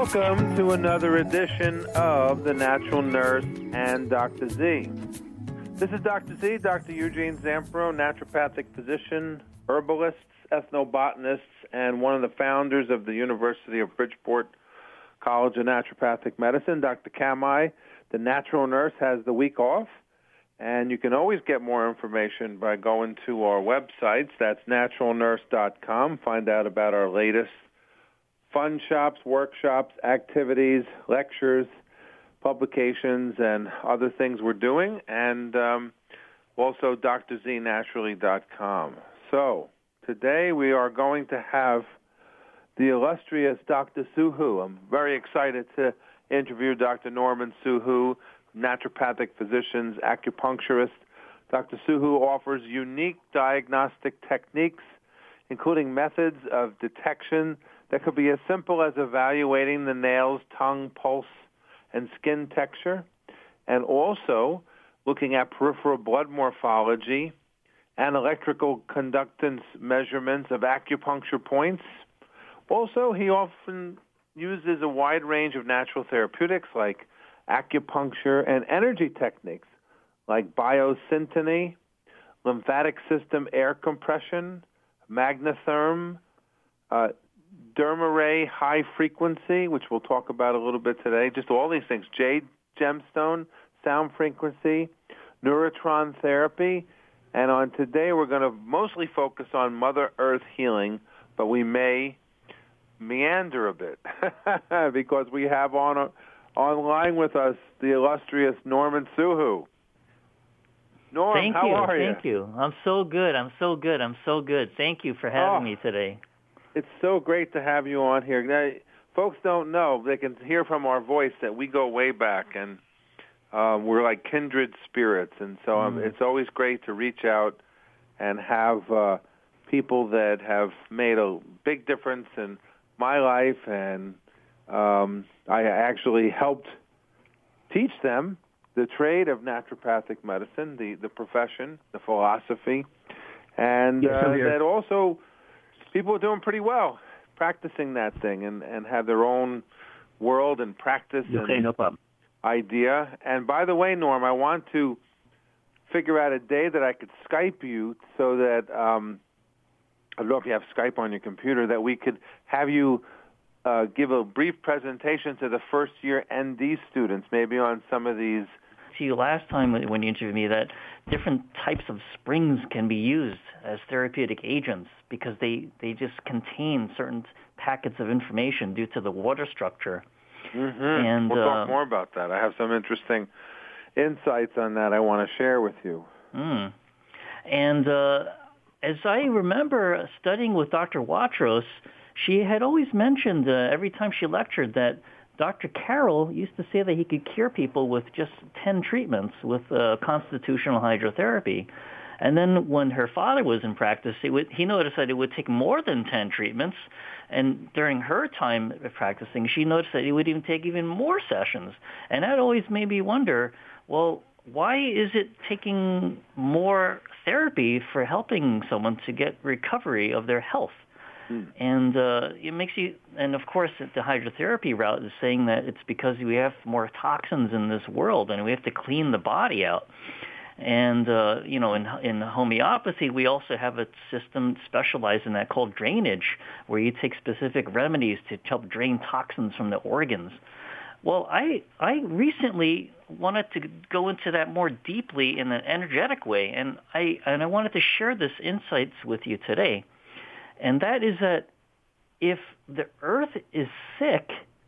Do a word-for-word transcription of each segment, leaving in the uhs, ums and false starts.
Welcome to another edition of The Natural Nurse and Doctor Z. This is Doctor Z, Doctor Eugene Zampro, naturopathic physician, herbalist, ethnobotanist, and one of the founders of the University of Bridgeport College of Naturopathic Medicine. Doctor Kamai, the Natural Nurse, has the week off, and you can always get more information by going to our websites. That's natural nurse dot com. Find out about our latest fun shops, workshops, activities, lectures, publications, and other things we're doing, and um, also D R Z naturally dot com. So today we are going to have the illustrious Doctor Suhu. I'm very excited to interview Doctor Norman Suhu, naturopathic physician, acupuncturist. Doctor Suhu offers unique diagnostic techniques, including methods of detection that could be as simple as evaluating the nails, tongue, pulse, and skin texture, and also looking at peripheral blood morphology and electrical conductance measurements of acupuncture points. Also, he often uses a wide range of natural therapeutics like acupuncture and energy techniques like biosyntony, lymphatic system air compression, magnetherm, uh, dermaray high frequency, which we'll talk about a little bit today, just all these things, jade gemstone, sound frequency, neurotron therapy, and on today we're going to mostly focus on Mother Earth healing, but we may meander a bit because we have on online with us the illustrious Norman Suhu. Norm, thank how you, are you? Thank you. I'm so good. I'm so good. I'm so good. Thank you for having oh, me today. It's so great to have you on here. Now, folks don't know, they can hear from our voice that we go way back, and um, we're like kindred spirits, and so um, mm. it's always great to reach out and have uh, people that have made a big difference in my life, and um, I actually helped teach them the trade of naturopathic medicine, the, the profession, the philosophy, and yes, uh, that also people are doing pretty well practicing that thing and, and have their own world and practice okay, and no problem. idea. And by the way, Norm, I want to figure out a day that I could Skype you so that um, I don't know if you have Skype on your computer, that we could have you uh, give a brief presentation to the first-year N D students, maybe on some of these. To you last time when you interviewed me, that different types of springs can be used as therapeutic agents because they, they just contain certain packets of information due to the water structure. Mm-hmm. And we'll uh, talk more about that. I have some interesting insights on that I want to share with you. Mm. And uh, as I remember studying with Doctor Watros, she had always mentioned uh, every time she lectured that Doctor Carroll used to say that he could cure people with just ten treatments with uh, constitutional hydrotherapy. And then when her father was in practice, it would, he noticed that it would take more than ten treatments. And during her time practicing, she noticed that it would even take even more sessions. And that always made me wonder, well, why is it taking more therapy for helping someone to get recovery of their health? And uh, it makes you, and of course the hydrotherapy route is saying that it's because we have more toxins in this world and we have to clean the body out. And, uh, you know, in, in homeopathy, we also have a system specialized in that called drainage, where you take specific remedies to help drain toxins from the organs. Well, I I recently wanted to go into that more deeply in an energetic way, and I and I wanted to share this insights with you today. And that is that if the earth is sick,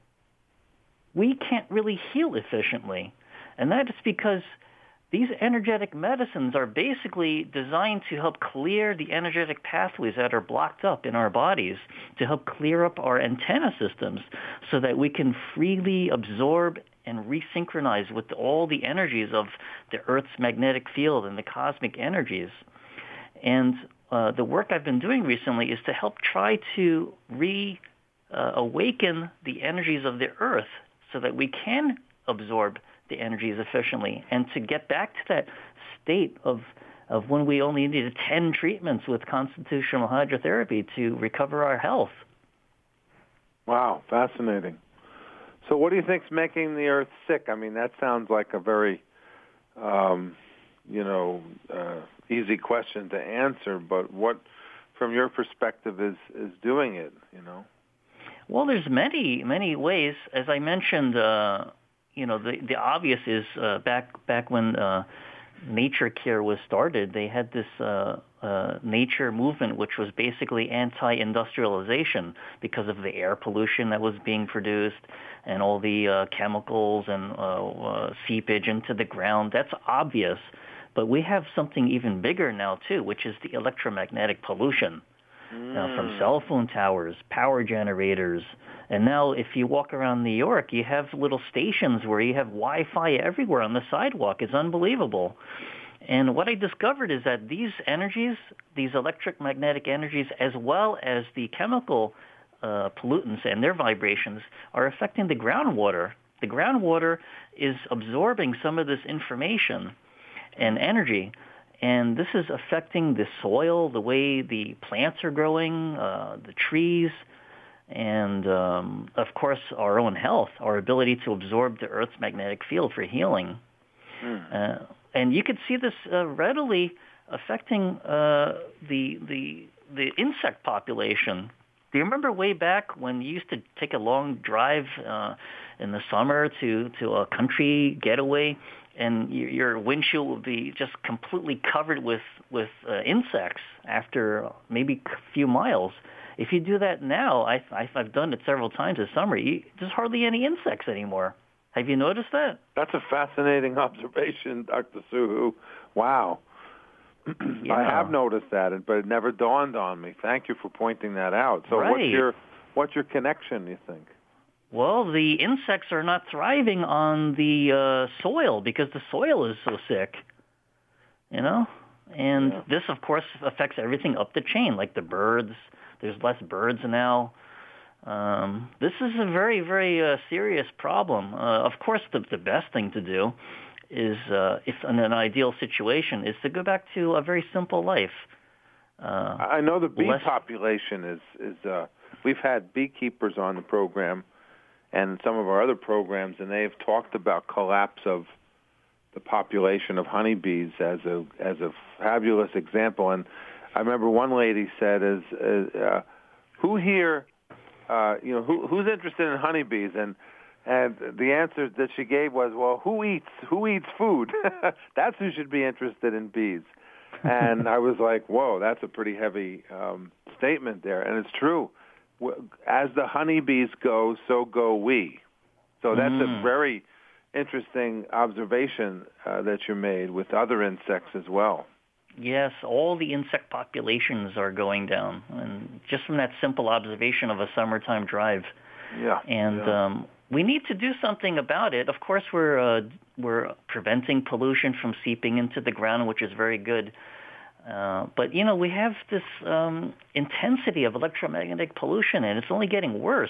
we can't really heal efficiently. And that is because these energetic medicines are basically designed to help clear the energetic pathways that are blocked up in our bodies, to help clear up our antenna systems so that we can freely absorb and resynchronize with all the energies of the Earth's magnetic field and the cosmic energies. And uh, the work I've been doing recently is to help try to re uh, awaken the energies of the Earth so that we can absorb the energies efficiently and to get back to that state of of when we only needed ten treatments with constitutional hydrotherapy to recover our health. Wow, fascinating. So what do you think's making the Earth sick? I mean, that sounds like a very, um, you know, uh, easy question to answer. But what, from your perspective, is is doing it? You know. Well, there's many many ways. As I mentioned, uh, you know, the the obvious is uh, back back when uh, Nature Care was started, they had this uh, uh, nature movement, which was basically anti-industrialization because of the air pollution that was being produced and all the uh, chemicals and uh, uh, seepage into the ground. That's obvious. But we have something even bigger now, too, which is the electromagnetic pollution. Mm. Now, from cell phone towers, power generators, and now if you walk around New York, you have little stations where you have Wi-Fi everywhere on the sidewalk. It's unbelievable. And what I discovered is that these energies, these electromagnetic energies, as well as the chemical uh, pollutants and their vibrations, are affecting the groundwater. The groundwater is absorbing some of this information and energy, and this is affecting the soil, the way the plants are growing, uh, the trees, and, um, of course, our own health, our ability to absorb the Earth's magnetic field for healing. Mm. Uh, and you could see this uh, readily affecting uh, the, the, the insect population. Do you remember way back when you used to take a long drive uh, in the summer to, to a country getaway, and your windshield would be just completely covered with, with uh, insects after maybe a few miles? If you do that now, I, I've done it several times this summer, you, there's hardly any insects anymore. Have you noticed that? That's a fascinating observation, Doctor Suhu. Wow. Yeah. I have noticed that, but it never dawned on me. Thank you for pointing that out. So right. what's your what's your connection, you think? Well, the insects are not thriving on the uh, soil because the soil is so sick, you know? And yeah. This, of course, affects everything up the chain, like the birds. There's less birds now. Um, this is a very, very uh, serious problem. Uh, of course, the, the best thing to do is, uh, if in an ideal situation, is to go back to a very simple life. Uh, I know the bee less... population is, is uh, we've had beekeepers on the program and some of our other programs, and they've talked about collapse of the population of honeybees as a as a fabulous example. And I remember one lady said, "Is uh, who here, uh, you know, who, who's interested in honeybees?" And and the answer that she gave was, "Well, who eats who eats food? That's who should be interested in bees." And I was like, "Whoa, that's a pretty heavy um, statement there." And it's true. As the honeybees go, so go we. So that's mm. a very interesting observation uh, that you made with other insects as well. Yes, all the insect populations are going down, and just from that simple observation of a summertime drive. Yeah. And yeah. Um, we need to do something about it. Of course, we're uh, we're preventing pollution from seeping into the ground, which is very good. Uh, but, you know, we have this um, intensity of electromagnetic pollution, and it's only getting worse.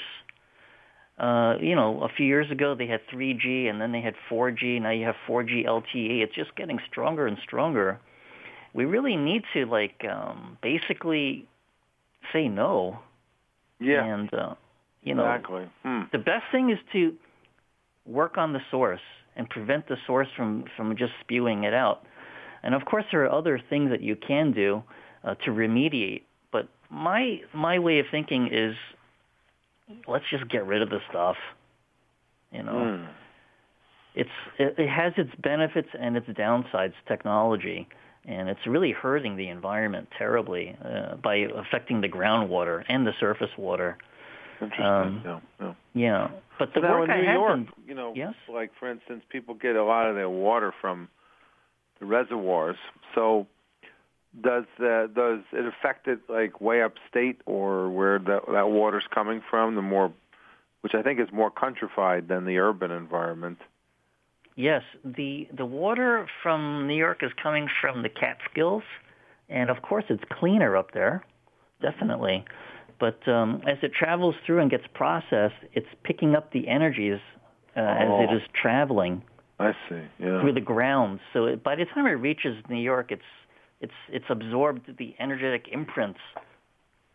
Uh, you know, a few years ago they had three G, and then they had four G. Now you have four G L T E. It's just getting stronger and stronger. We really need to, like, um, basically say no. Yeah. And, uh, you know, exactly. Hmm. The best thing is to work on the source and prevent the source from, from just spewing it out. And, of course, there are other things that you can do uh, to remediate. But my my way of thinking is, let's just get rid of the stuff. You know, mm. it's it, it has its benefits and its downsides, technology, and it's really hurting the environment terribly uh, by affecting the groundwater and the surface water. Interesting. Um, yeah, yeah. yeah. But the so now work in I New have York, been, you know, yes? like for instance, people get a lot of their water from the reservoirs. So does the, does it affect it like way upstate or where that that water's coming from? The more, which I think is more countrified than the urban environment. Yes, the the water from New York is coming from the Catskills, and of course it's cleaner up there, definitely. But um, as it travels through and gets processed, it's picking up the energies uh, oh. as it is traveling. I see. Yeah. Through the ground. So it, by the time it reaches New York, it's it's it's absorbed the energetic imprints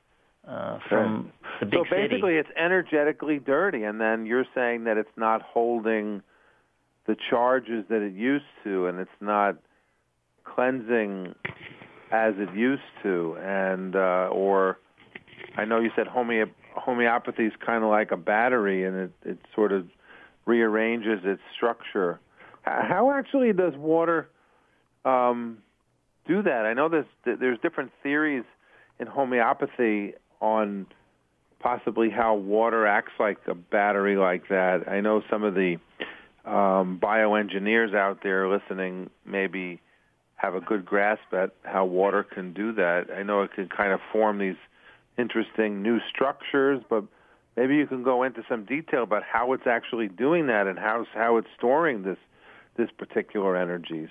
uh, from the big So city. basically it's energetically dirty, and then you're saying that it's not holding the charges that it used to, and it's not cleansing as it used to, and uh, or I know you said homeo- homeopathy is kind of like a battery, and it, it sort of rearranges its structure. How actually does water um, do that? I know there's there's different theories in homeopathy on possibly how water acts like a battery like that. I know some of the um, bioengineers out there listening maybe have a good grasp at how water can do that. I know it can kind of form these interesting new structures, but maybe you can go into some detail about how it's actually doing that and how how it's storing this this particular energies.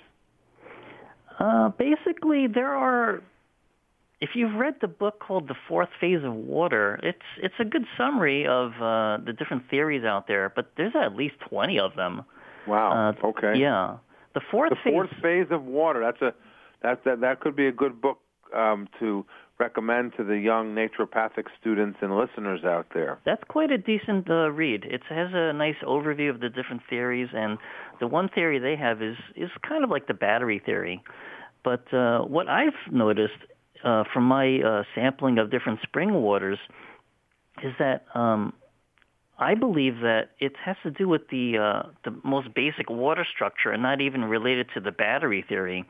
Uh, basically, there are. If you've read the book called The Fourth Phase of Water, it's it's a good summary of uh, the different theories out there. But there's at least twenty of them. Wow. Uh, okay. Yeah. The fourth the phase. fourth phase of water. That's a that that that could be a good book um, to recommend to the young naturopathic students and listeners out there. That's quite a decent uh, read. It has a nice overview of the different theories, and the one theory they have is is kind of like the battery theory. But uh, what I've noticed uh, from my uh, sampling of different spring waters is that um, I believe that it has to do with the uh, the most basic water structure and not even related to the battery theory.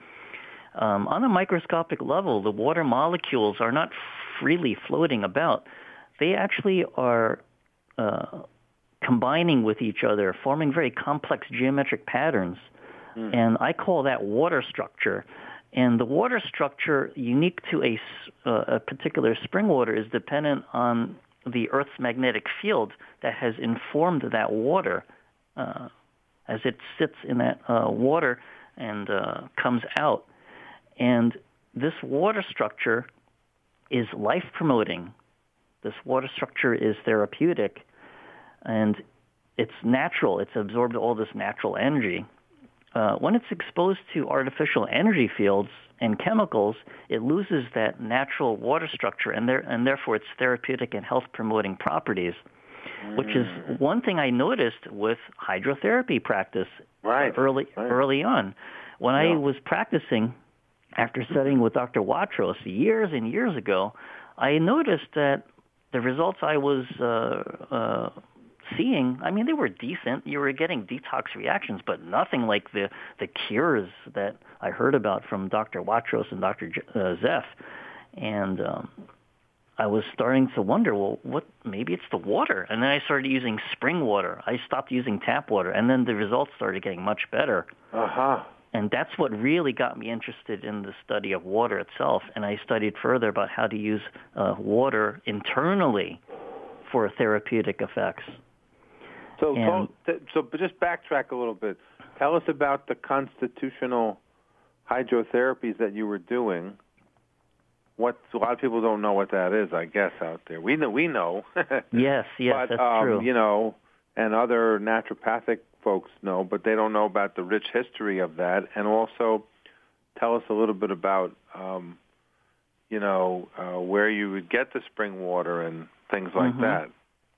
Um, on a microscopic level, the water molecules are not freely floating about. They actually are uh, combining with each other, forming very complex geometric patterns. Mm. And I call that water structure. And the water structure unique to a, uh, a particular spring water is dependent on the Earth's magnetic field that has informed that water uh, as it sits in that uh, water and uh, comes out. And this water structure is life-promoting. This water structure is therapeutic, and it's natural. It's absorbed all this natural energy. Uh, when it's exposed to artificial energy fields and chemicals, it loses that natural water structure, and, there, and therefore its therapeutic and health-promoting properties, mm. which is one thing I noticed with hydrotherapy practice right. early, right. early on. When yeah. I was practicing, after studying with Doctor Watros years and years ago, I noticed that the results I was uh, uh, seeing, I mean, they were decent. You were getting detox reactions, but nothing like the, the cures that I heard about from Doctor Watros and Doctor J- uh, Zeff. And um, I was starting to wonder, well, what? Maybe it's the water. And then I started using spring water. I stopped using tap water, and then the results started getting much better. Uh-huh. And that's what really got me interested in the study of water itself. And I studied further about how to use uh, water internally for therapeutic effects. So, and, so, so just backtrack a little bit. Tell us about the constitutional hydrotherapies that you were doing. What a lot of people don't know what that is, I guess, out there. We know, we know. yes, yes, but, that's um, true. You know, and other naturopathic folks know, but they don't know about the rich history of that. And also, tell us a little bit about, um, you know, uh, where you would get the spring water and things like mm-hmm. that.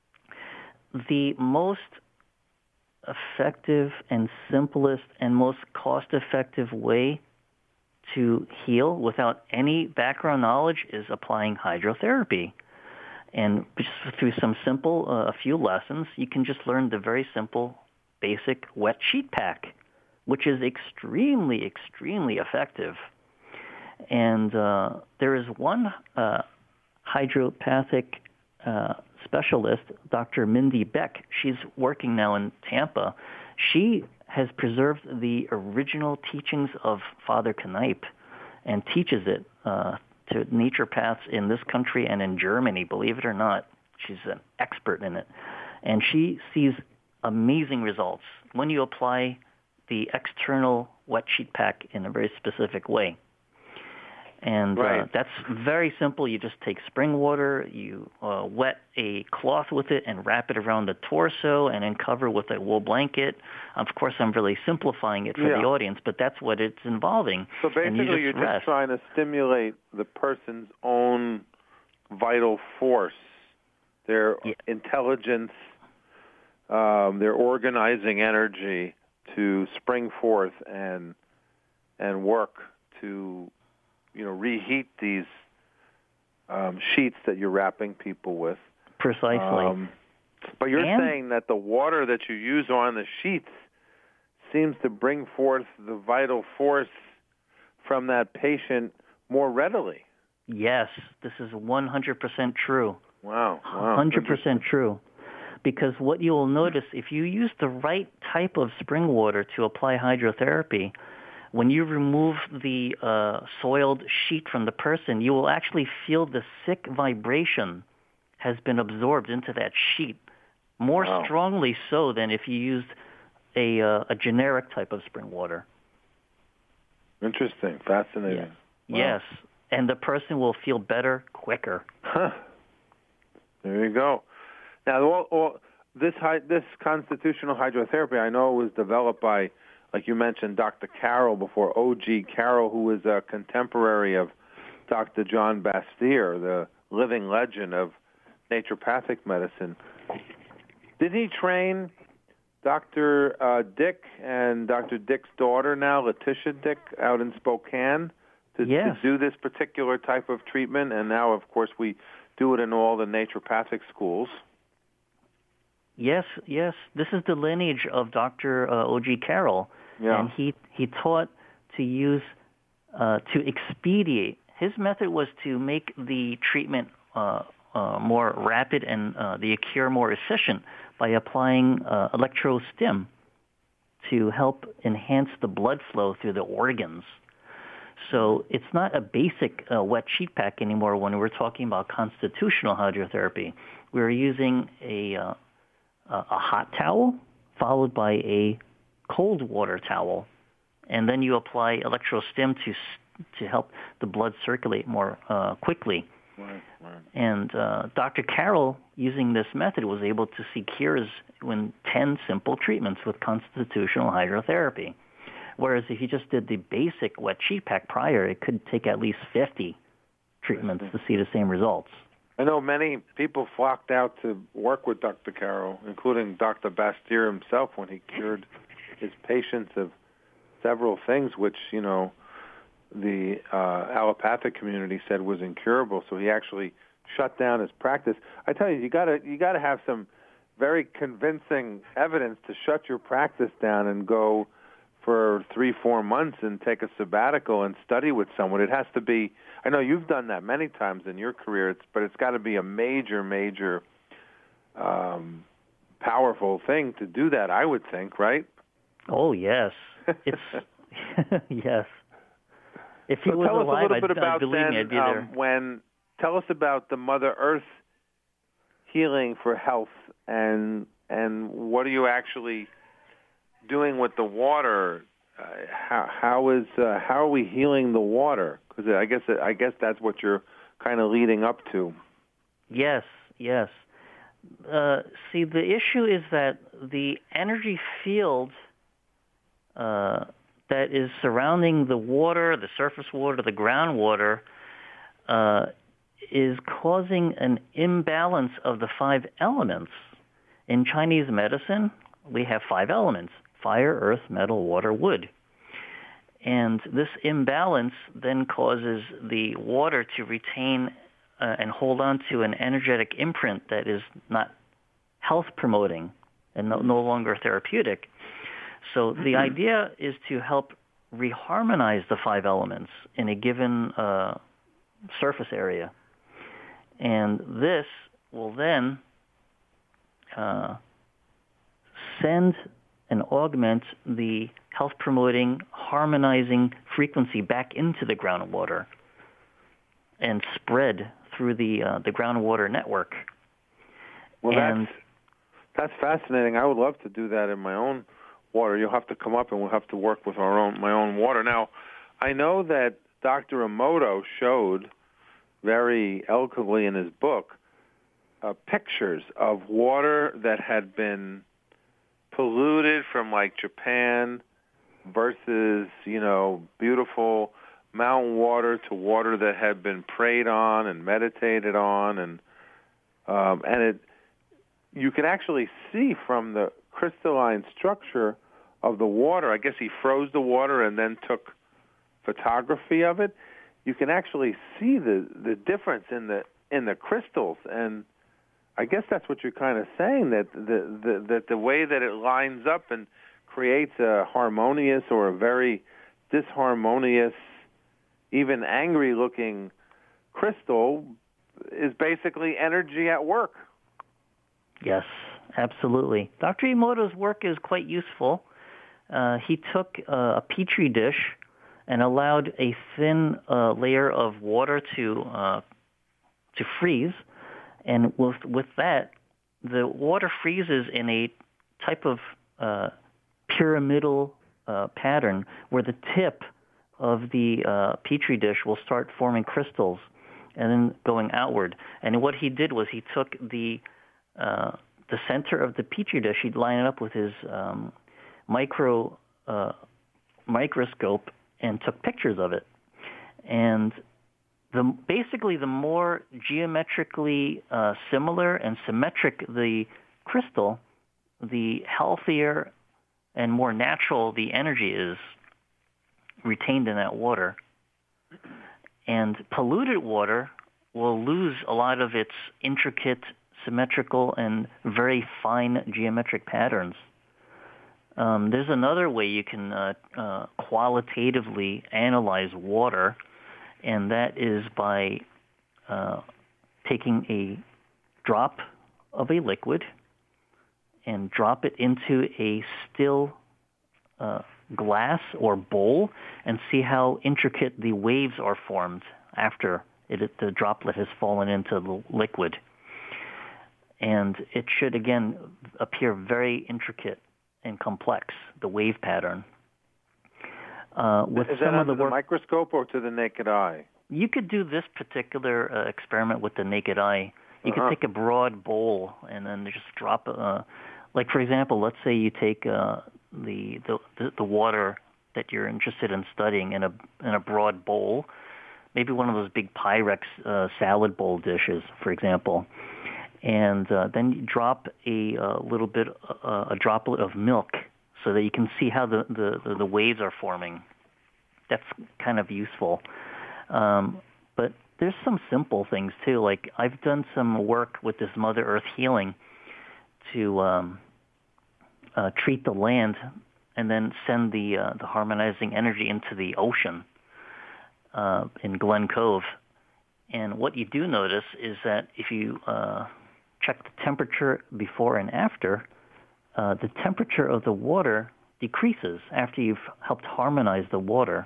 The most effective and simplest and most cost-effective way to heal without any background knowledge is applying hydrotherapy. And just through some simple, uh, a few lessons, you can just learn the very simple, basic wet sheet pack, which is extremely, extremely effective. And uh, there is one uh, hydropathic uh, specialist, Doctor Mindy Beck. She's working now in Tampa. She has preserved the original teachings of Father Knipe and teaches it uh, to naturopaths in this country and in Germany, believe it or not. She's an expert in it. And she sees amazing results when you apply the external wet sheet pack in a very specific way. And right. uh, that's very simple. You just take spring water, you uh, wet a cloth with it and wrap it around the torso and then cover with a wool blanket. Of course, I'm really simplifying it for yeah. the audience, but that's what it's involving. So basically, you just you're rest. just trying to stimulate the person's own vital force, their yeah. intelligence, um, their organizing energy to spring forth and and work to, you know, reheat these um, sheets that you're wrapping people with. Precisely. Um, but you're and, saying that the water that you use on the sheets seems to bring forth the vital force from that patient more readily. Yes, this is one hundred percent true. Wow. wow. one hundred percent true. Because what you will notice, if you use the right type of spring water to apply hydrotherapy, when you remove the uh, soiled sheet from the person, you will actually feel the sick vibration has been absorbed into that sheet, more wow. strongly so than if you used a, uh, a generic type of spring water. Interesting. Fascinating. Yeah. Wow. Yes. And the person will feel better quicker. Huh. There you go. Now, all, all, this this constitutional hydrotherapy, I know, was developed by, like you mentioned, Doctor Carroll before, O G Carroll, who was a contemporary of Doctor John Bastyr, the living legend of naturopathic medicine. Did he train Doctor Uh, Dick and Doctor Dick's daughter now, Letitia Dick, out in Spokane to, yes. to do this particular type of treatment? And now, of course, we do it in all the naturopathic schools. Yes, yes. This is the lineage of Doctor Uh, O G Carroll. Yeah. And he, he taught to use, uh, to expedite. His method was to make the treatment uh, uh, more rapid and uh, the cure more efficient by applying uh, electrostim to help enhance the blood flow through the organs. So it's not a basic uh, wet sheet pack anymore when we're talking about constitutional hydrotherapy. We're using a, uh, a hot towel followed by a cold water towel, and then you apply electrostim to to help the blood circulate more uh, quickly. Right, right. And uh, Doctor Carroll, using this method, was able to see cures in ten simple treatments with constitutional hydrotherapy. Whereas if you just did the basic wet sheet pack prior, it could take at least fifty treatments to see the same results. I know many people flocked out to work with Doctor Carroll, including Doctor Bastyr himself, when he cured his patients of several things which, you know, the uh, allopathic community said was incurable. So he actually shut down his practice. I tell you, you gotta you gotta have some very convincing evidence to shut your practice down and go for three, four months and take a sabbatical and study with someone. It has to be. I know you've done that many times in your career, it's, but it's got to be a major, major, um, powerful thing to do that. I would think, right? Oh yes, it's yes. If he so was tell us alive, a little bit I'd, about I'd believe then, me, I'd be there. Um, when tell us about the Mother Earth healing for health, and and what are you actually doing with the water? Uh, how how is uh, how are we healing the water? Because I guess I guess that's what you're kind of leading up to. Yes, yes. Uh, see, the issue is that the energy field uh, that is surrounding the water, the surface water, the groundwater, uh, is causing an imbalance of the five elements. In Chinese medicine, we have five elements: fire, earth, metal, water, wood. And this imbalance then causes the water to retain uh, and hold on to an energetic imprint that is not health-promoting and no, no longer therapeutic. So the idea is to help reharmonize the five elements in a given uh, surface area. And this will then uh, send and augment the health-promoting, harmonizing frequency back into the groundwater and spread through the uh, the groundwater network. Well, and that's that's fascinating. I would love to do that in my own water. You'll have to come up, and we'll have to work with our own my own water. Now, I know that Doctor Emoto showed very eloquently in his book uh, pictures of water that had been polluted from like Japan versus, you know, beautiful mountain water to water that had been prayed on and meditated on, and um, and it you can actually see from the crystalline structure of the water. I guess he froze the water and then took photography of it. You can actually see the the difference in the in the crystals, and I guess that's what you're kind of saying, that the, the that the way that it lines up and creates a harmonious or a very disharmonious, even angry-looking crystal is basically energy at work. Yes, absolutely. Doctor Emoto's work is quite useful. Uh, he took uh, a petri dish and allowed a thin uh, layer of water to uh, to freeze, and with with that, the water freezes in a type of uh, pyramidal uh, pattern where the tip of the uh, petri dish will start forming crystals and then going outward. And what he did was he took the uh, the center of the petri dish, he'd line it up with his um, micro uh, microscope and took pictures of it. And the basically the more geometrically uh, similar and symmetric the crystal, the healthier and more natural the energy is retained in that water. And polluted water will lose a lot of its intricate, symmetrical, and very fine geometric patterns. Um, there's another way you can uh, uh, qualitatively analyze water, and that is by uh, taking a drop of a liquid and drop it into a still uh, glass or bowl and see how intricate the waves are formed after it, the droplet has fallen into the liquid. And it should, again, appear very intricate and complex, the wave pattern. Uh, with is some that of the under work, the microscope or to the naked eye? You could do this particular uh, experiment with the naked eye. You Uh-huh. could take a broad bowl and then just drop, uh, like for example, let's say you take uh, the, the the water that you're interested in studying in a in a broad bowl, maybe one of those big Pyrex uh, salad bowl dishes, for example, and uh, then you drop a uh, little bit, uh, a droplet of milk, so that you can see how the, the, the waves are forming. That's kind of useful. Um, but there's some simple things, too. Like I've done some work with this Mother Earth healing to um, uh, treat the land and then send the, uh, the harmonizing energy into the ocean uh, in Glen Cove. And what you do notice is that if you uh, check the temperature before and after, uh, the temperature of the water decreases after you've helped harmonize the water.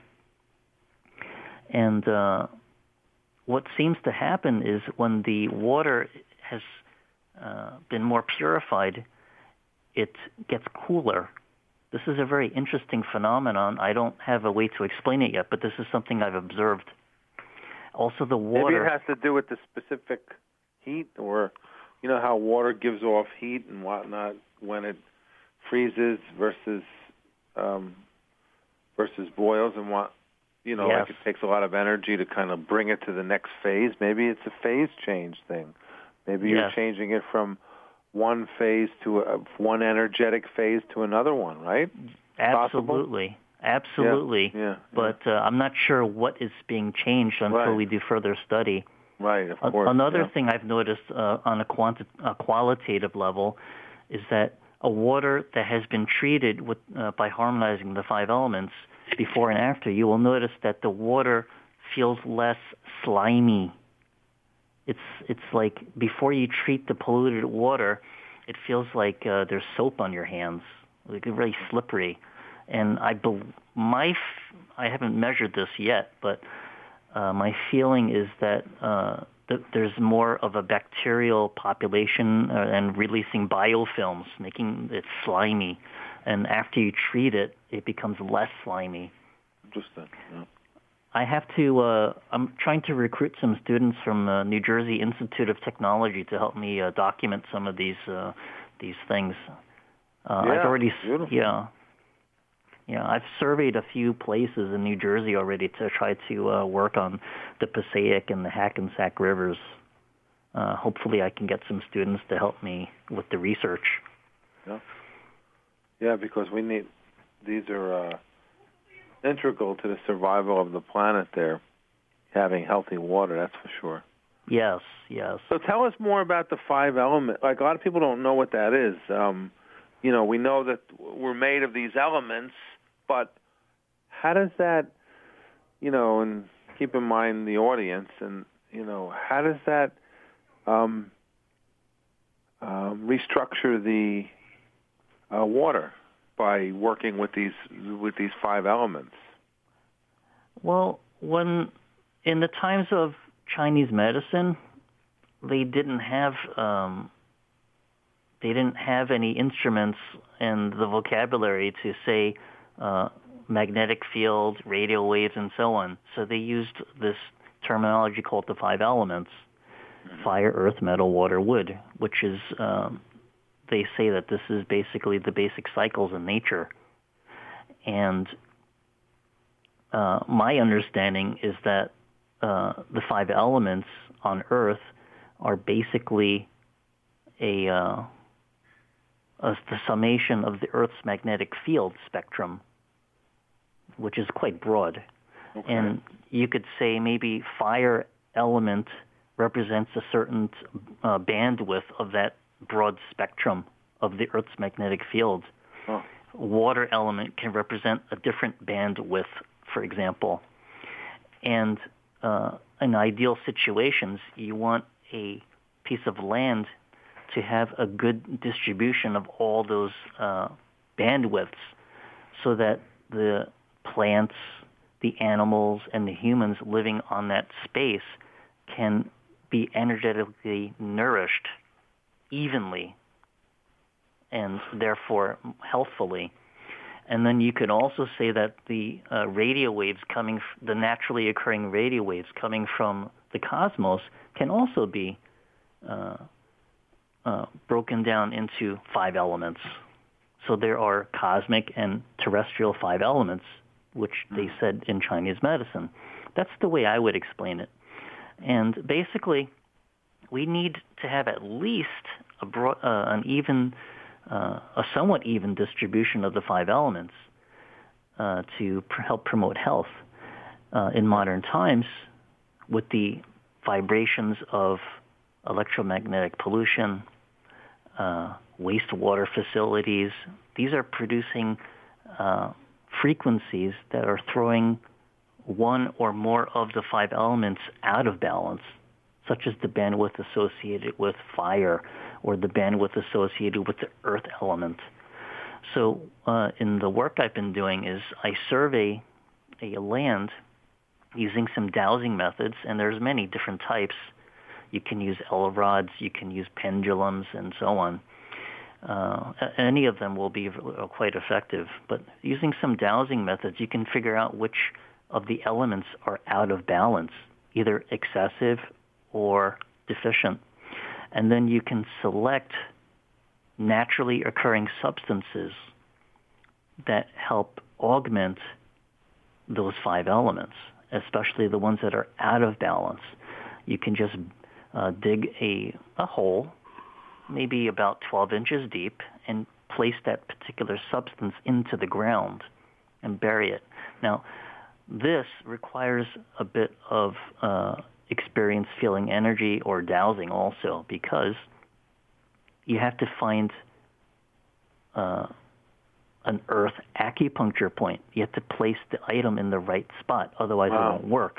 And uh, what seems to happen is when the water has uh, been more purified, it gets cooler. This is a very interesting phenomenon. I don't have a way to explain it yet, but this is something I've observed. Also, the water... Maybe it has to do with the specific heat, or you know how water gives off heat and whatnot when it freezes versus um, versus boils, and what you know, yes. like it takes a lot of energy to kind of bring it to the next phase. Maybe it's a phase change thing. Maybe you're yes. changing it from one phase to a, one energetic phase to another one, right? Absolutely. Possible? Absolutely. Yeah, yeah, but yeah. Uh, I'm not sure what is being changed until right. we do further study. Right, of A- course. Another yeah. thing I've noticed uh, on a, quanti- a qualitative level is that a water that has been treated with uh, by harmonizing the five elements before and after, you will notice that the water feels less slimy. It's it's like before you treat the polluted water, it feels like uh, there's soap on your hands, like really slippery. And I be, my f- I haven't measured this yet, but uh, my feeling is that uh, th- there's more of a bacterial population uh, and releasing biofilms, making it slimy. And after you treat it, it becomes less slimy. Interesting. Yeah. I have to, uh, I'm trying to recruit some students from uh, New Jersey Institute of Technology to help me uh, document some of these uh, these things. Uh, yeah, I've already, beautiful. yeah. Yeah, I've surveyed a few places in New Jersey already to try to uh, work on the Passaic and the Hackensack rivers. Uh, hopefully I can get some students to help me with the research. Yeah, yeah, because we need, these are uh, integral to the survival of the planet there, having healthy water, that's for sure. Yes, yes. So tell us more about the five elements. Like, a lot of people don't know what that is. Um, you know, we know that we're made of these elements, but how does that, you know, and keep in mind the audience, and, you know, how does that um, um, restructure the uh, water by working with these with these five elements? Well, when in the times of Chinese medicine, they didn't have um, they didn't have any instruments and the vocabulary to say uh, magnetic field, radio waves, and so on. So they used this terminology called the five elements: fire, earth, metal, water, wood, which is um, they say that this is basically the basic cycles in nature. And uh, my understanding is that uh, the five elements on Earth are basically a, uh, a the summation of the Earth's magnetic field spectrum, which is quite broad. Okay. And you could say maybe fire element represents a certain uh, bandwidth of that broad spectrum of the Earth's magnetic field. Oh. Water element can represent a different bandwidth, for example. And uh, in ideal situations, you want a piece of land to have a good distribution of all those uh, bandwidths so that the plants, the animals, and the humans living on that space can be energetically nourished evenly and therefore healthfully. And then you could also say that the uh, radio waves coming, f- the naturally occurring radio waves coming from the cosmos can also be uh, uh, broken down into five elements. So there are cosmic and terrestrial five elements, which they said in Chinese medicine. That's the way I would explain it. And basically, we need to have at least a broad, uh, an even, uh, a somewhat even distribution of the five elements uh, to pr- help promote health. Uh, in modern times, with the vibrations of electromagnetic pollution, uh, wastewater facilities, these are producing uh, frequencies that are throwing one or more of the five elements out of balance, such as the bandwidth associated with fire or the bandwidth associated with the earth element. So uh, in the work I've been doing is I survey a land using some dowsing methods, and there's many different types. You can use L rods, you can use pendulums, and so on. Uh, any of them will be quite effective. But using some dowsing methods, you can figure out which of the elements are out of balance, either excessive or deficient. And then you can select naturally occurring substances that help augment those five elements, especially the ones that are out of balance. You can just uh, dig a, a hole, maybe about twelve inches deep, and place that particular substance into the ground and bury it. Now, this requires a bit of uh, experience feeling energy or dowsing also, because you have to find uh, an earth acupuncture point. You have to place the item in the right spot, otherwise wow. it won't work.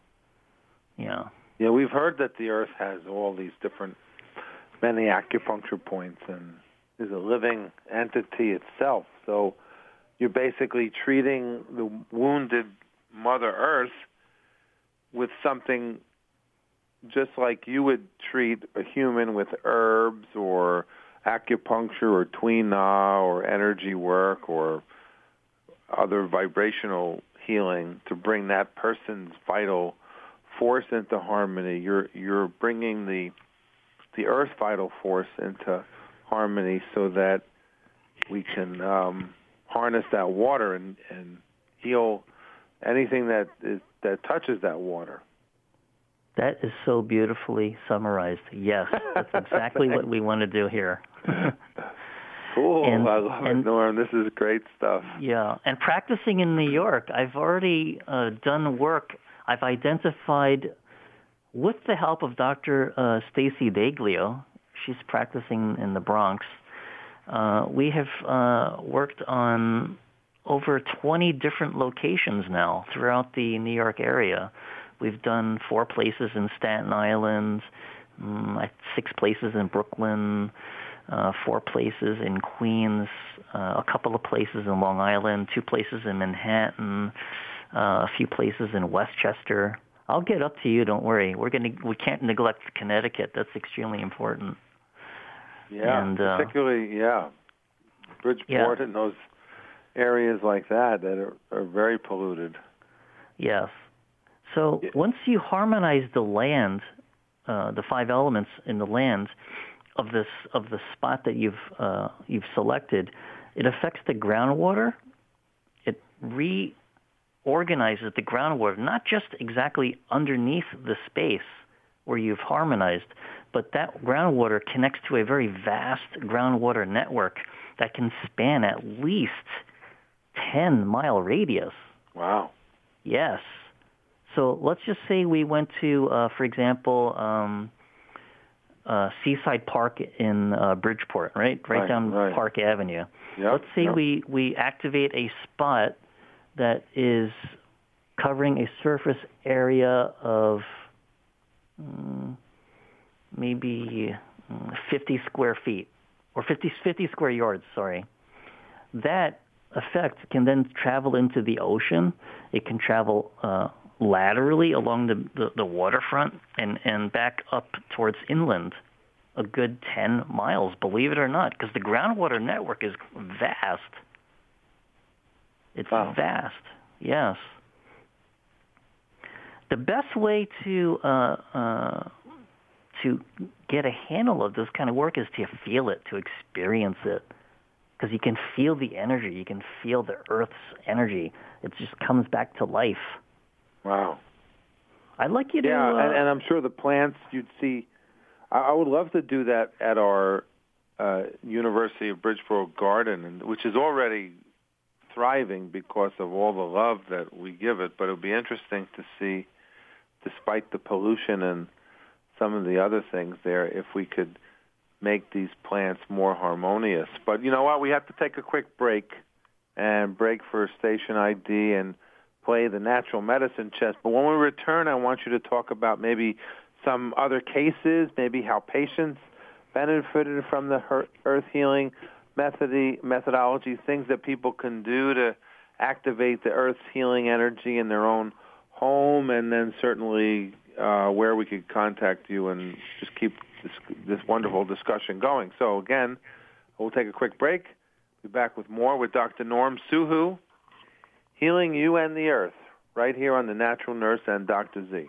Yeah. Yeah, we've heard that the earth has all these different, many acupuncture points, and is a living entity itself. So you're basically treating the wounded Mother Earth with something just like you would treat a human with herbs or acupuncture or Tui Na or energy work or other vibrational healing to bring that person's vital force into harmony. You're you're bringing the the earth vital force into harmony so that we can um, harness that water and, and heal anything that is, that touches that water. That is so beautifully summarized. Yes, that's exactly what we want to do here. Cool. And, I love and, it, Norm. This is great stuff. Yeah, and practicing in New York, I've already uh, done work. I've identified, with the help of Doctor Uh, Stacy Daglio, she's practicing in the Bronx, uh, we have uh, worked on over twenty different locations now throughout the New York area. We've done four places in Staten Island, um, six places in Brooklyn, uh, four places in Queens, uh, a couple of places in Long Island, two places in Manhattan, uh, a few places in Westchester. I'll get up to you. Don't worry. We're gonna. We can't neglect Connecticut. That's extremely important. Yeah, and, uh, particularly yeah, Bridgeport yeah. and those areas like that that are, are very polluted. Yes. So yeah. once you harmonize the land, uh, the five elements in the land of this of the spot that you've uh, you've selected, it affects the groundwater. It reorganizes the groundwater, not just exactly underneath the space where you've harmonized, but that groundwater connects to a very vast groundwater network that can span at least ten mile radius. Wow. Yes. So let's just say we went to, uh, for example, um, uh, Seaside Park in uh, Bridgeport, right? Right, right down right. Park Avenue. Yep, let's say yep. we, we activate a spot that is covering a surface area of um, maybe fifty square feet, or fifty, fifty square yards, sorry. That effect can then travel into the ocean. It can travel uh, laterally along the, the, the waterfront and, and back up towards inland a good ten miles, believe it or not, because the groundwater network is vast. It's wow. vast, yes. The best way to uh, uh, to get a handle of this kind of work is to feel it, to experience it. Because you can feel the energy. You can feel the Earth's energy. It just comes back to life. Wow. I'd like you to... Yeah, uh, and, and I'm sure the plants you'd see... I, I would love to do that at our uh, University of Bridgeboro Garden, and, which is already thriving because of all the love that we give it. But it would be interesting to see, despite the pollution and some of the other things there, if we could make these plants more harmonious. But you know what? We have to take a quick break and break for station I D and play the natural medicine chest. But when we return, I want you to talk about maybe some other cases, maybe how patients benefited from the earth healing method- methodology, things that people can do to activate the earth's healing energy in their own home, and then certainly uh, where we could contact you and just keep This, this wonderful discussion going. So again, we'll take a quick break. Be back with more with Doctor Norm Suhu, healing you and the earth, right here on The Natural Nurse and Doctor Z.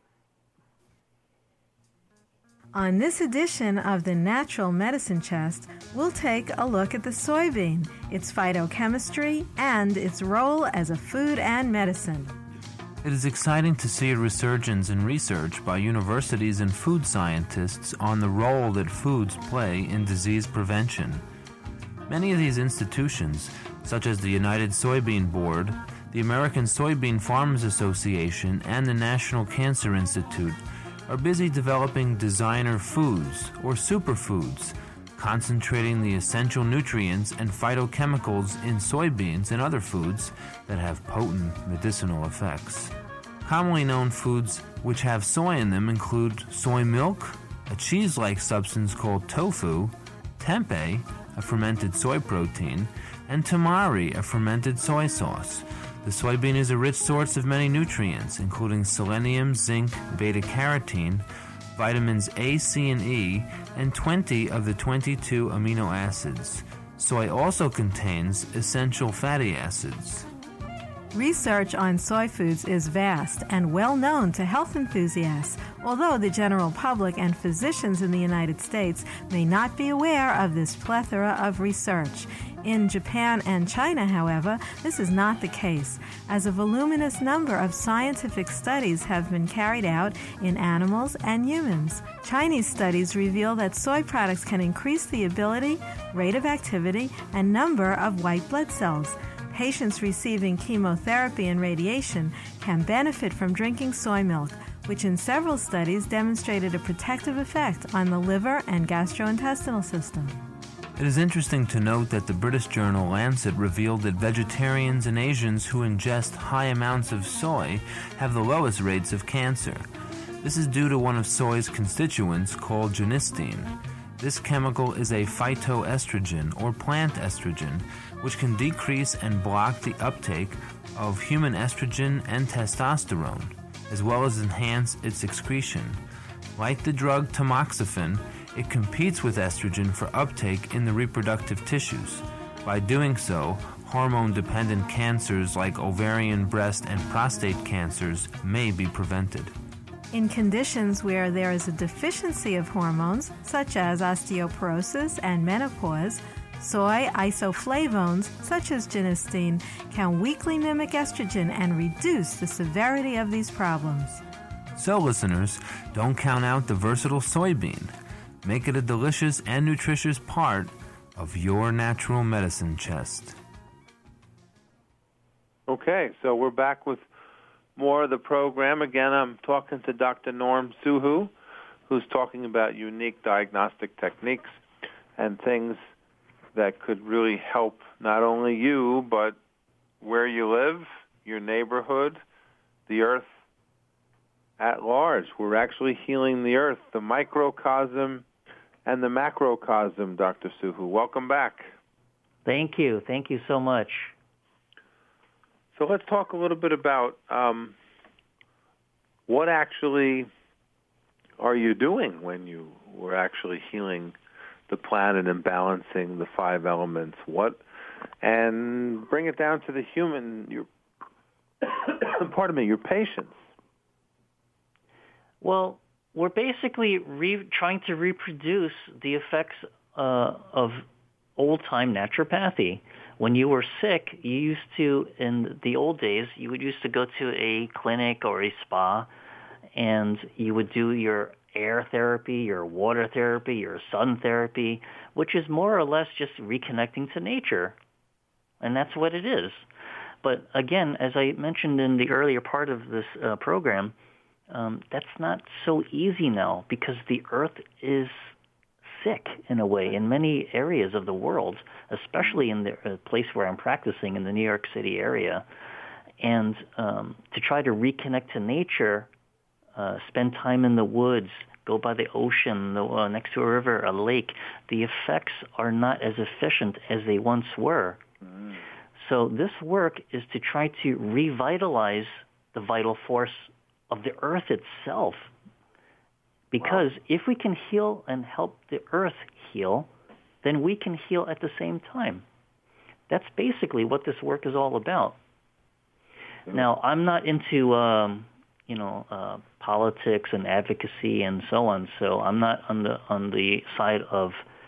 On this edition of the Natural Medicine Chest, we'll take a look at the soybean, its phytochemistry, and its role as a food and medicine. It is exciting to see a resurgence in research by universities and food scientists on the role that foods play in disease prevention. Many of these institutions, such as the United Soybean Board, the American Soybean Farmers Association, and the National Cancer Institute, are busy developing designer foods, or superfoods, concentrating the essential nutrients and phytochemicals in soybeans and other foods that have potent medicinal effects. Commonly known foods which have soy in them include soy milk, a cheese-like substance called tofu, tempeh, a fermented soy protein, and tamari, a fermented soy sauce. The soybean is a rich source of many nutrients, including selenium, zinc, beta-carotene, vitamins A, C, and E, and twenty of the twenty-two amino acids. Soy also contains essential fatty acids. Research on soy foods is vast and well known to health enthusiasts, although the general public and physicians in the United States may not be aware of this plethora of research. In Japan and China, however, this is not the case, as a voluminous number of scientific studies have been carried out in animals and humans. Chinese studies reveal that soy products can increase the ability, rate of activity, and number of white blood cells. Patients receiving chemotherapy and radiation can benefit from drinking soy milk, which in several studies demonstrated a protective effect on the liver and gastrointestinal system. It is interesting to note that the British journal Lancet revealed that vegetarians and Asians who ingest high amounts of soy have the lowest rates of cancer. This is due to one of soy's constituents called genistein. This chemical is a phytoestrogen or plant estrogen, which can decrease and block the uptake of human estrogen and testosterone, as well as enhance its excretion. Like the drug tamoxifen, it competes with estrogen for uptake in the reproductive tissues. By doing so, hormone-dependent cancers like ovarian, breast, and prostate cancers may be prevented. In conditions where there is a deficiency of hormones, such as osteoporosis and menopause, soy isoflavones, such as genistein, can weakly mimic estrogen and reduce the severity of these problems. So, listeners, don't count out the versatile soybean. Make it a delicious and nutritious part of your natural medicine chest. Okay, so we're back with more of the program. Again, I'm talking to Doctor Norm Suhu, who's talking about unique diagnostic techniques and things that could really help not only you, but where you live, your neighborhood, the earth at large. We're actually healing the earth, the microcosm and the macrocosm, Doctor Suhu. Welcome back. Thank you. Thank you so much. So let's talk a little bit about um, what actually are you doing when you were actually healing the planet and balancing the five elements. What, and bring it down to the human, your, pardon me, your patients. Well, we're basically re- trying to reproduce the effects uh, of old-time naturopathy. When you were sick, you used to, in the old days, you would used to go to a clinic or a spa, and you would do your air therapy, your water therapy, your sun therapy, which is more or less just reconnecting to nature. And that's what it is. But again, as I mentioned in the earlier part of this uh, program, um, that's not so easy now because the earth is sick in a way in many areas of the world, especially in the uh, place where I'm practicing in the New York City area. And um, to try to reconnect to nature, Uh, spend time in the woods, go by the ocean, the, uh, next to a river, a lake, the effects are not as efficient as they once were. Mm. So this work is to try to revitalize the vital force of the earth itself. Because wow. if we can heal and help the earth heal, then we can heal at the same time. That's basically what this work is all about. Mm. Now, I'm not into... Um, you know, uh, politics and advocacy and so on. So I'm not on the on the side of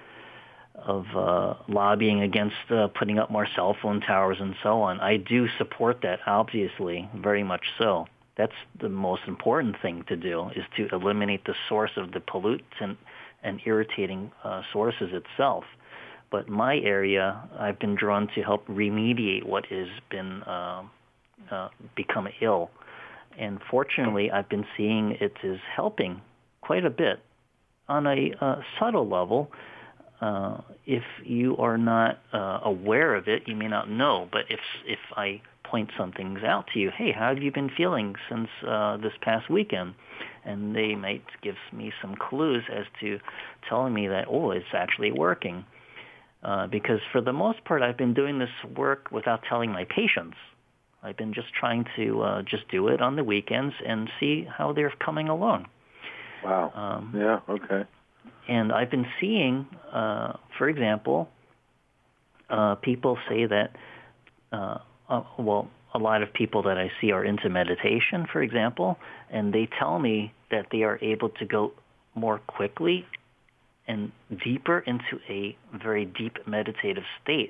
of uh, lobbying against uh, putting up more cell phone towers and so on. I do support that, obviously, very much so. That's the most important thing to do, is to eliminate the source of the pollutant and irritating uh, sources itself. But my area, I've been drawn to help remediate what has been uh, uh, become ill. And fortunately, I've been seeing it is helping quite a bit on a uh, subtle level. Uh, if you are not uh, aware of it, you may not know. But if if I point some things out to you, hey, how have you been feeling since uh, this past weekend? And they might give me some clues as to telling me that, oh, it's actually working. Uh, because for the most part, I've been doing this work without telling my patients. I've been just trying to uh, just do it on the weekends and see how they're coming along. Wow. Um, yeah, okay. And I've been seeing, uh, for example, uh, people say that uh, uh, well, a lot of people that I see are into meditation, for example, and they tell me that they are able to go more quickly and deeper into a very deep meditative state.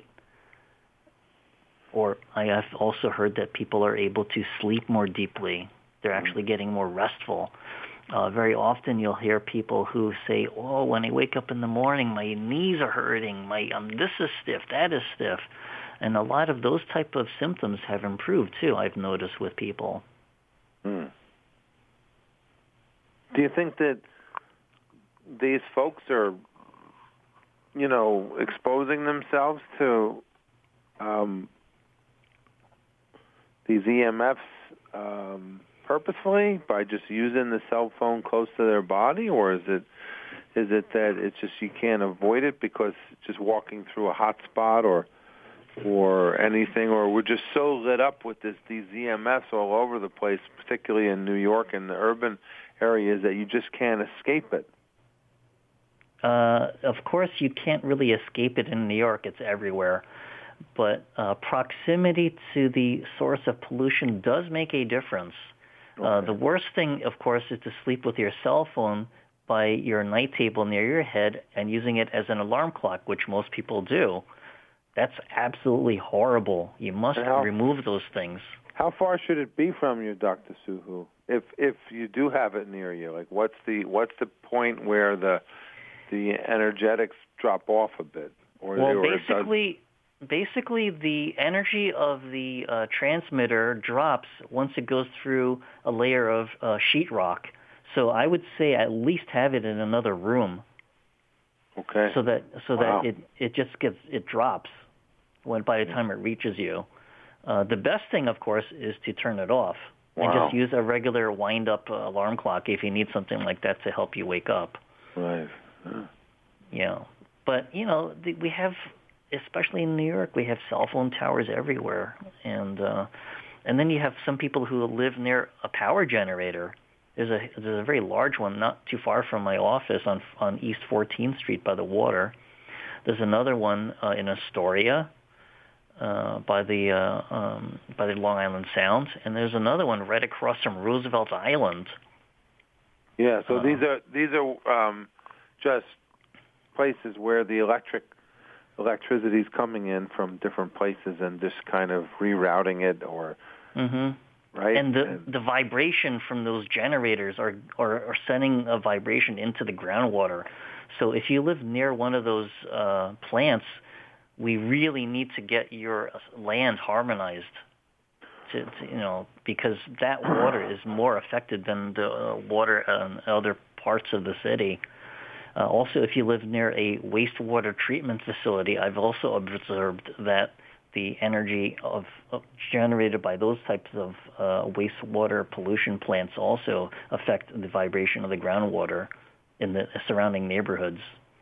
Or I have also heard that people are able to sleep more deeply. They're actually getting more restful. Uh, very often you'll hear people who say, oh, when I wake up in the morning, my knees are hurting, my um, this is stiff, that is stiff. And a lot of those type of symptoms have improved, too, I've noticed with people. Hmm. Do you think that these folks are, you know, exposing themselves to um, these E M Fs um, purposefully by just using the cell phone close to their body, or is it is it that it's just you can't avoid it because just walking through a hot spot or or anything, or we're just so lit up with this these E M Fs all over the place, particularly in New York and the urban areas, that you just can't escape it? Uh, of course, you can't really escape it in New York. It's everywhere. But uh, proximity to the source of pollution does make a difference. Okay. Uh, the worst thing, of course, is to sleep with your cell phone by your night table near your head and using it as an alarm clock, which most people do. That's absolutely horrible. You must how, remove those things. How far should it be from you, Doctor Suhu? If if you do have it near you, like what's the what's the point where the the energetics drop off a bit? Or, well, or basically, basically the energy of the uh, transmitter drops once it goes through a layer of uh, sheetrock. So I would say at least have it in another room. Okay. So that so wow. that it it just gets it drops when by the time it reaches you. Uh, the best thing, of course, is to turn it off wow. and just use a regular wind-up uh, alarm clock if you need something like that to help you wake up. Right. Huh. Yeah. But, you know, the, we have, especially in New York, we have cell phone towers everywhere. And uh, and then you have some people who live near a power generator. There's a there's a very large one not too far from my office on on East fourteenth Street by the water. There's another one uh, in Astoria uh, by the uh, um, by the Long Island Sound, and there's another one right across from Roosevelt Island. Yeah, so uh, these are these are um, just places where the electric electricity is coming in from different places and just kind of rerouting it, or mm-hmm. right. And the and, the vibration from those generators are, are are sending a vibration into the groundwater. So if you live near one of those uh, plants, we really need to get your land harmonized. To, to, you know, because that water is more affected than the uh, water in other parts of the city. Uh, also, if you live near a wastewater treatment facility, I've also observed that the energy of, of generated by those types of uh, wastewater pollution plants also affect the vibration of the groundwater in the surrounding neighborhoods.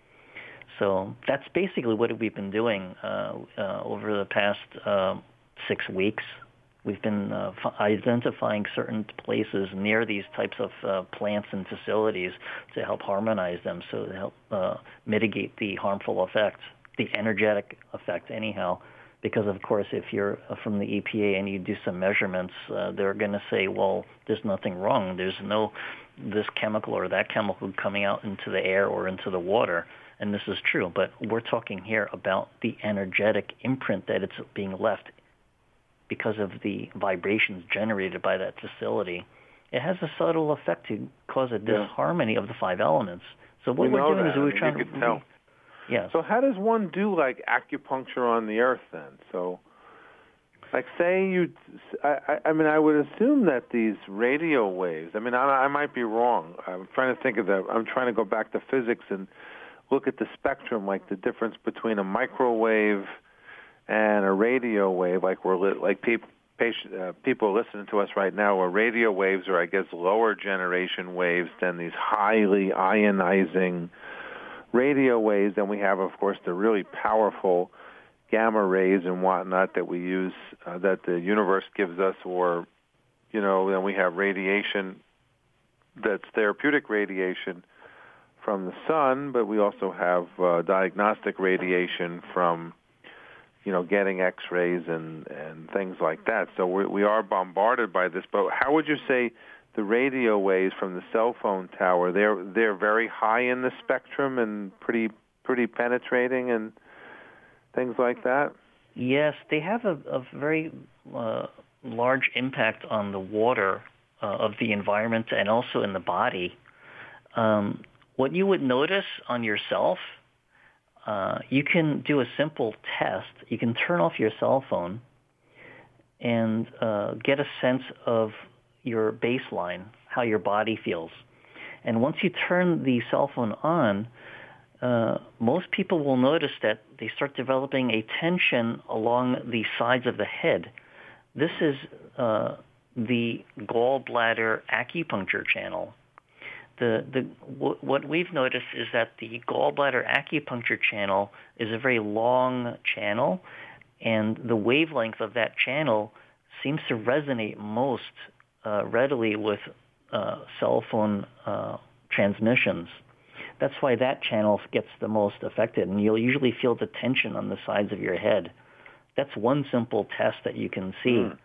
So that's basically what we've been doing uh, uh, over the past uh, six weeks. We've been uh, f- identifying certain places near these types of uh, plants and facilities to help harmonize them, so to help uh, mitigate the harmful effect, the energetic effect anyhow. Because, of course, if you're from the E P A and you do some measurements, uh, they're going to say, well, there's nothing wrong. There's no this chemical or that chemical coming out into the air or into the water. And this is true. But we're talking here about the energetic imprint that it's being left because of the vibrations generated by that facility. It has a subtle effect to cause a disharmony yeah. of the five elements. So what we we're doing that. is we're I mean, trying you to... Could tell. Yeah. So how does one do, like, acupuncture on the earth then? So, like, say you... I, I mean, I would assume that these radio waves... I mean, I, I might be wrong. I'm trying to think of that. I'm trying to go back to physics and look at the spectrum, like the difference between a microwave and a radio wave, like we're li- like people patient, uh, people listening to us right now, where radio waves are, I guess, lower generation waves than these highly ionizing radio waves. Then we have, of course, the really powerful gamma rays and whatnot that we use, uh, that the universe gives us, or, you know, then we have radiation that's therapeutic radiation from the sun, but we also have uh, diagnostic radiation from you know, getting X-rays and, and things like that. So we, we are bombarded by this. But how would you say the radio waves from the cell phone tower, they're they're very high in the spectrum and pretty pretty penetrating and things like that? Yes, they have a, a very uh, large impact on the water uh, of the environment and also in the body. Um, what you would notice on yourself, uh, you can do a simple test. You can turn off your cell phone and uh, get a sense of your baseline, how your body feels. And once you turn the cell phone on, uh, most people will notice that they start developing a tension along the sides of the head. This is uh, the gallbladder acupuncture channel. The, the, w- what we've noticed is that the gallbladder acupuncture channel is a very long channel, and the wavelength of that channel seems to resonate most uh, readily with uh, cell phone uh, transmissions. That's why that channel gets the most affected, and you'll usually feel the tension on the sides of your head. That's one simple test that you can see. Mm.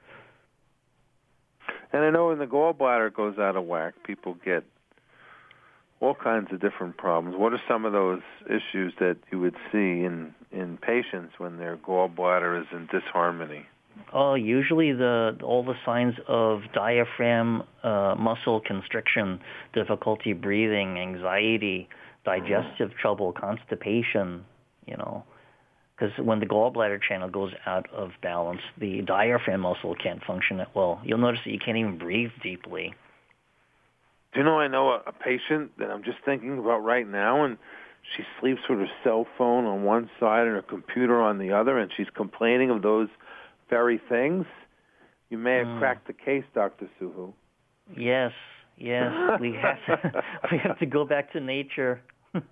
And I know when the gallbladder goes out of whack, people get all kinds of different problems. What are some of those issues that you would see in, in patients when their gallbladder is in disharmony? Oh, usually the all the signs of diaphragm uh, muscle constriction, difficulty breathing, anxiety, digestive trouble, constipation, you know. Because when the gallbladder channel goes out of balance, the diaphragm muscle can't function well. You'll notice that you can't even breathe deeply. Do you know, I know a, a patient that I'm just thinking about right now, and she sleeps with her cell phone on one side and her computer on the other, and she's complaining of those very things. You may have mm. cracked the case, Doctor Suhu. Yes, yes. we have to, we have to go back to nature.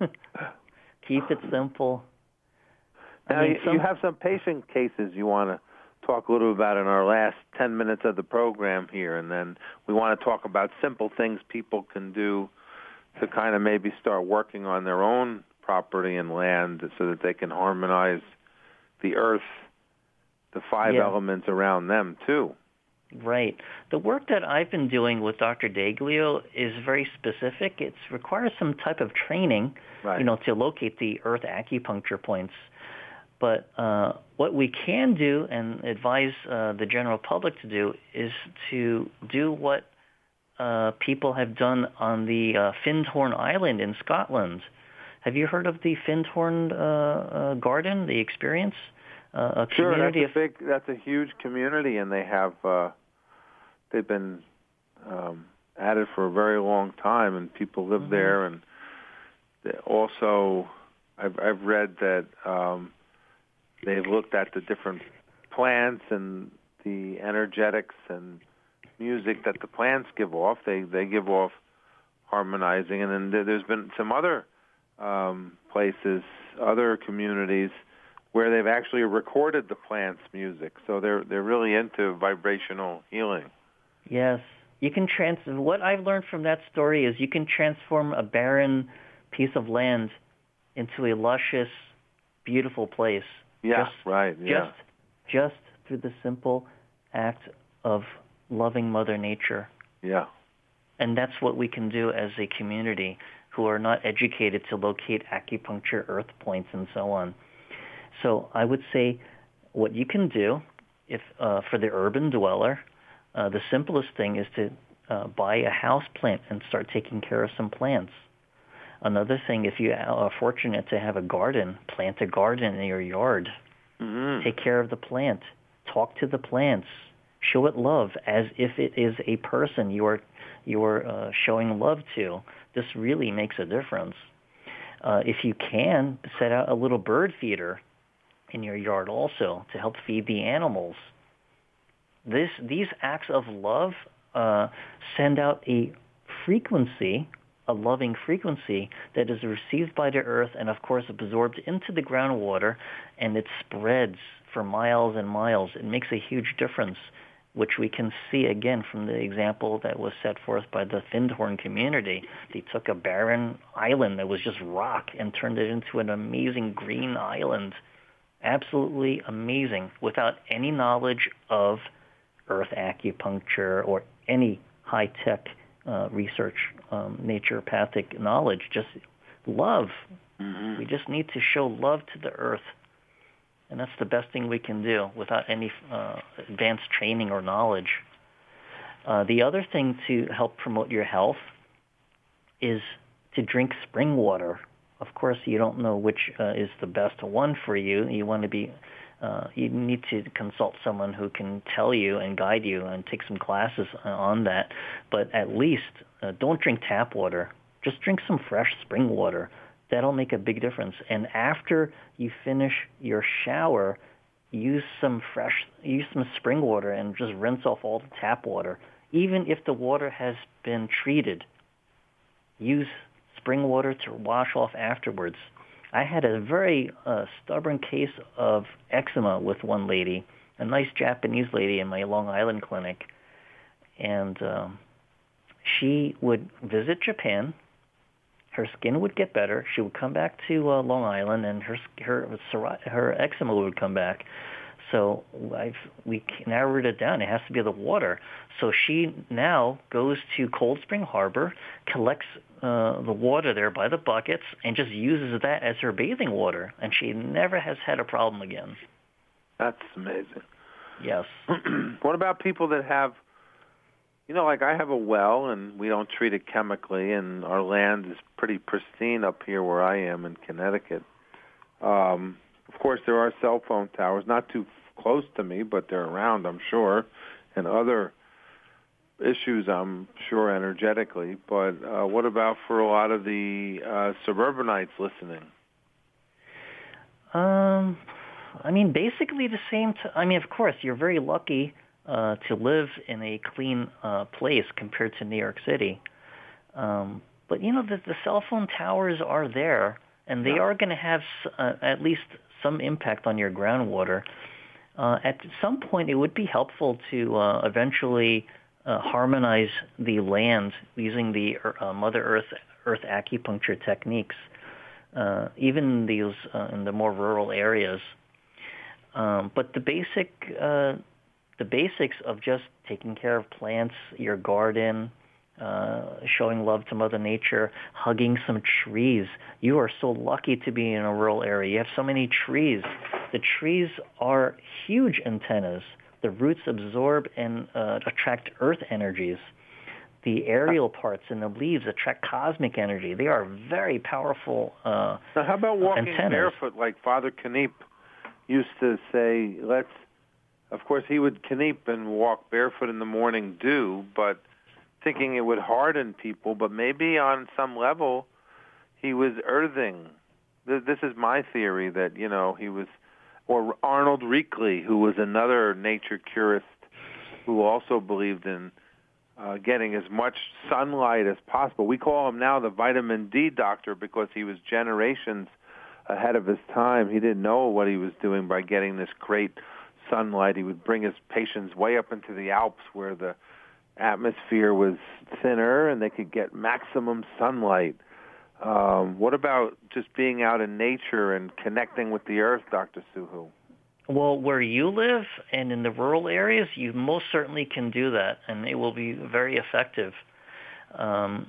Keep it simple. Now, I mean, you, some... you have some patient cases you want to talk a little about in our last ten minutes of the program here, and then we want to talk about simple things people can do to kind of maybe start working on their own property and land so that they can harmonize the earth, the five yeah. elements around them, too. Right. The work that I've been doing with Doctor Daglio is very specific. It requires some type of training, right. you know, to locate the earth acupuncture points. But uh, what we can do and advise uh, the general public to do is to do what uh, people have done on the uh, Findhorn Island in Scotland. Have you heard of the Findhorn uh, uh, Garden, the experience? Uh, a sure, community that's a big, that's a huge community, and they have uh, they've been um, at it for a very long time, and people live mm-hmm. there. And also, I've I've read that. Um, They've looked at the different plants and the energetics and music that the plants give off. They they give off harmonizing, and then there's been some other um, places, other communities where they've actually recorded the plants' music. So they're they're really into vibrational healing. Yes, you can trans. What I've learned from that story is you can transform a barren piece of land into a luscious, beautiful place. Yeah, just, right, yeah. Just, just through the simple act of loving Mother Nature. Yeah. And that's what we can do as a community who are not educated to locate acupuncture earth points and so on. So I would say what you can do, if uh, for the urban dweller, uh, the simplest thing is to uh, buy a house plant and start taking care of some plants. Another thing, if you are fortunate to have a garden, plant a garden in your yard. Mm-hmm. Take care of the plant. Talk to the plants. Show it love as if it is a person you are you are uh, showing love to. This really makes a difference. Uh, if you can, set out a little bird feeder in your yard also to help feed the animals. This these acts of love uh, send out a frequency, a loving frequency that is received by the earth and, of course, absorbed into the groundwater, and it spreads for miles and miles. It makes a huge difference, which we can see, again, from the example that was set forth by the Findhorn community. They took a barren island that was just rock and turned it into an amazing green island. Absolutely amazing without any knowledge of earth acupuncture or any high-tech uh, research, um, naturopathic knowledge. Just love. Mm-hmm. We just need to show love to the earth. And that's the best thing we can do without any uh, advanced training or knowledge. Uh, the other thing to help promote your health is to drink spring water. Of course, you don't know which uh, is the best one for you. You want to be, uh, you need to consult someone who can tell you and guide you and take some classes on that. But at least uh, don't drink tap water. Just drink some fresh spring water. That'll make a big difference. And after you finish your shower, use some fresh, use some spring water and just rinse off all the tap water. Even if the water has been treated, use spring water to wash off afterwards. I had a very uh, stubborn case of eczema with one lady, a nice Japanese lady in my Long Island clinic. And um, she would visit Japan. Her skin would get better. She would come back to uh, Long Island, and her her her eczema would come back. So I've, we narrowed it down. It has to be the water. So she now goes to Cold Spring Harbor, collects uh, the water there by the buckets, and just uses that as her bathing water. And she never has had a problem again. That's amazing. Yes. What about people that have, you know, like I have a well, and we don't treat it chemically, and our land is pretty pristine up here where I am in Connecticut. Um, of course, there are cell phone towers, not too close to me, but they're around, I'm sure, and other issues, I'm sure, energetically. But uh, what about for a lot of the uh, suburbanites listening? Um, I mean, basically the same. T- I mean, of course, you're very lucky uh, to live in a clean uh, place compared to New York City. Um, but, you know, the, the cell phone towers are there, and they yeah. are going to have uh, at least some impact on your groundwater. Uh, at some point, it would be helpful to uh, eventually uh, harmonize the land using the uh, Mother Earth Earth acupuncture techniques, uh, even these uh, in the more rural areas. Um, but the basic uh, the basics of just taking care of plants, your garden, uh, showing love to Mother Nature, hugging some trees. You are so lucky to be in a rural area. You have so many trees. The trees are huge antennas. The roots absorb and uh, attract earth energies. The aerial parts and the leaves attract cosmic energy. They are very powerful uh, Now, how about walking antennas. barefoot like Father Kniep used to say, let's, of course, he would Kniep and walk barefoot in the morning dew, but thinking it would harden people, but maybe on some level he was earthing. This is my theory that, you know, he was, or Arnold Reichley, who was another nature curist who also believed in uh, getting as much sunlight as possible. We call him now the vitamin D doctor because he was generations ahead of his time. He didn't know what he was doing by getting this great sunlight. He would bring his patients way up into the Alps where the atmosphere was thinner and they could get maximum sunlight. Um, what about just being out in nature and connecting with the earth, Doctor Suhu? Well, where you live and in the rural areas, you most certainly can do that, and it will be very effective. Um,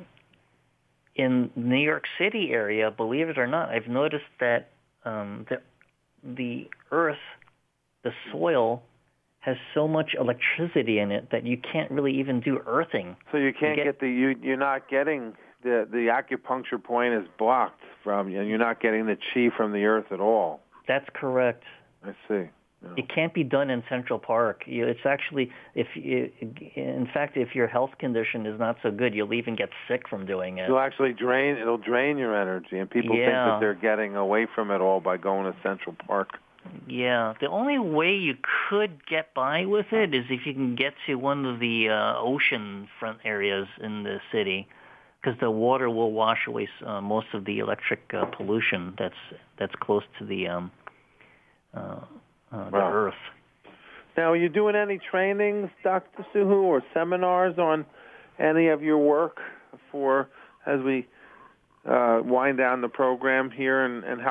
in New York City area, believe it or not, I've noticed that um, the, the earth, the soil, has so much electricity in it that you can't really even do earthing. So you can't you get, get the you, you're not getting the the acupuncture point is blocked from you, and you're not getting the chi from the earth at all. That's correct. I see. Yeah. It can't be done in Central Park. You, it's actually, if you, in fact, if your health condition is not so good, you'll even get sick from doing it. It'll actually drain. It'll drain your energy, and people yeah. think that they're getting away from it all by going to Central Park. Yeah, the only way you could get by with it is if you can get to one of the uh, ocean front areas in the city, because the water will wash away uh, most of the electric uh, pollution that's that's close to the um, uh, uh, the wow. earth. Now, are you doing any trainings, Doctor Suhu, or seminars on any of your work for as we uh, wind down the program here? And, and how could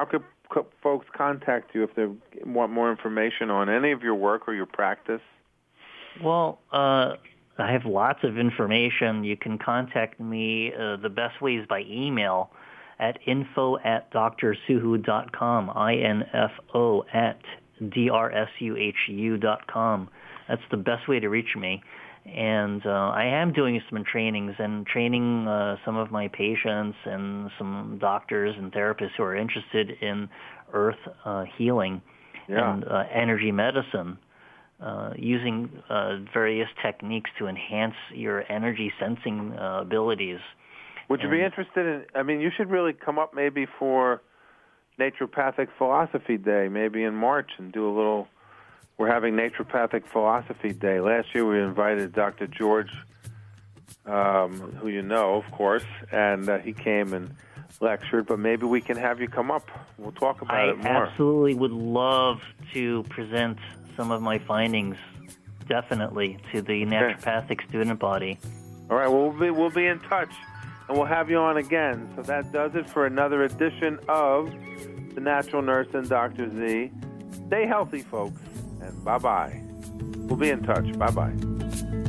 co- folks contact you if they want more information on any of your work or your practice? Well, uh, I have lots of information. You can contact me. Uh, the best way is by email at info at drsuhu dot com, I N F O at D R S U H U dot com. That's the best way to reach me. And uh, I am doing some trainings and training uh, some of my patients and some doctors and therapists who are interested in earth uh, healing yeah. and uh, energy medicine, uh, using uh, various techniques to enhance your energy sensing uh, abilities. Would you and, be interested in, I mean, you should really come up maybe for Naturopathic Philosophy Day, maybe in March, and do a little... We're having Naturopathic Philosophy Day. Last year we invited Doctor George, um, who you know, of course, and uh, he came and lectured, but maybe we can have you come up. We'll talk about I it more. I absolutely would love to present some of my findings, definitely, to the naturopathic okay. student body. All right, well, we'll be, we'll be in touch, and we'll have you on again. So that does it for another edition of The Natural Nurse and Doctor Z. Stay healthy, folks. And bye-bye. We'll be in touch. Bye-bye.